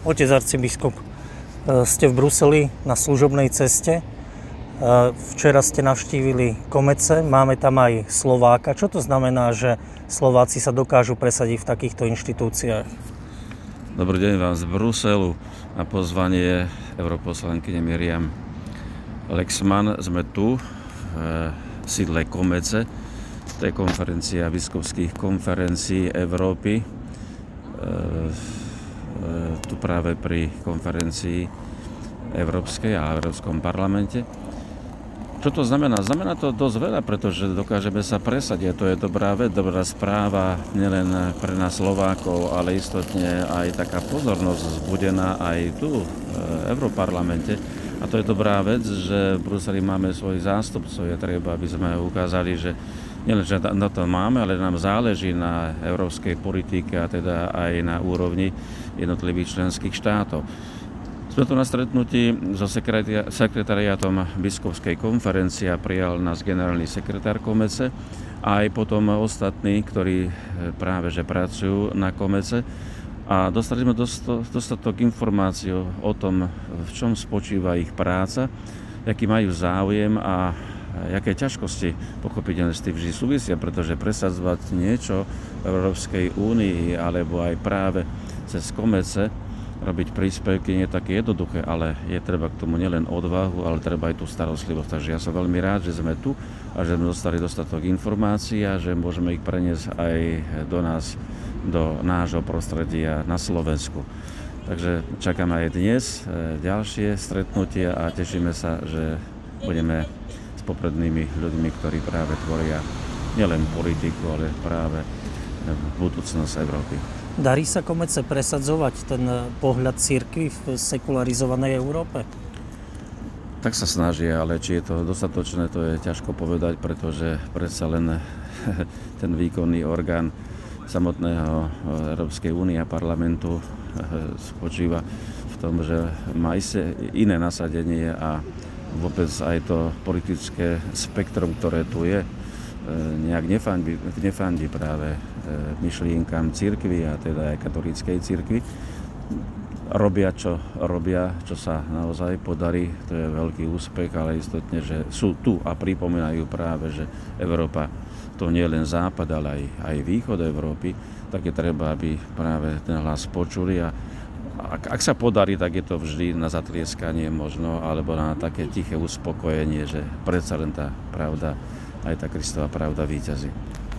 Otec arcibiskup, ste v Bruseli na služobnej ceste. Včera ste navštívili Komece, máme tam aj Slováka. Čo to znamená, že Slováci sa dokážu presadiť v takýchto inštitúciách? Dobrý deň vám z Bruselu. Na pozvanie europoslankyne Miriam Lexman sme tu v sídle Komece. To je konferencia biskupských konferencií Európy. Tu práve pri konferencii Európskej a Európskom parlamente. Čo to znamená? Znamená to dosť veľa, pretože dokážeme sa presadiť. To je dobrá vec, dobrá správa nielen pre nás Slovákov, ale istotne aj taká pozornosť vzbudená aj tu v Európarlamente. A to je dobrá vec, že v Bruseli máme svojich zástupcov. Je treba, aby sme ukázali, že nielen, že na to máme, ale nám záleží na európskej politike a teda aj na úrovni jednotlivých členských štátov. Sme tu na stretnutí so sekretariátom biskupskej konferencie a prijal nás generálny sekretár Komece a aj potom ostatní, ktorí práve že pracujú na Komece. A dostali sme dostatok informácií o tom, v čom spočíva ich práca, aký majú záujem a aké ťažkosti pochopiteľne s tým vždy súvisia, pretože presadzovať niečo v Európskej únii alebo aj práve cez Komece, robiť príspevky nie je také jednoduché, ale je treba k tomu nielen odvahu, ale treba aj tú starostlivosť. Takže ja som veľmi rád, že sme tu a že sme dostali dostatok informácií a že môžeme ich preniesť aj do nás, do nášho prostredia na Slovensku. Takže čakáme aj dnes ďalšie stretnutia a tešíme sa, že budeme s poprednými ľuďmi, ktorí práve tvoria nielen politiku, ale práve budúcnosť Európy. Darí sa Komece presadzovať ten pohľad cirkvi v sekularizovanej Európe? Tak sa snažia, ale či je to dostatočné, to je ťažko povedať, pretože predsa len ten výkonný orgán samotného Európskej únie a parlamentu spočíva v tom, že má iné nasadenie a vôbec aj to politické spektrum, ktoré tu je, nejak nefandí práve myšlienkam cirkvi a teda aj katolíckej cirkvi. Robia, čo sa naozaj podarí, to je veľký úspech, ale istotne, že sú tu a pripomínajú práve, že Európa to nie je len západ, ale aj východ Európy, tak je treba, aby práve ten hlas počuli a ak sa podarí, tak je to vždy na zatlieskanie možno, alebo na také tiché uspokojenie, že predsa len tá pravda, aj tá Kristova pravda víťazí.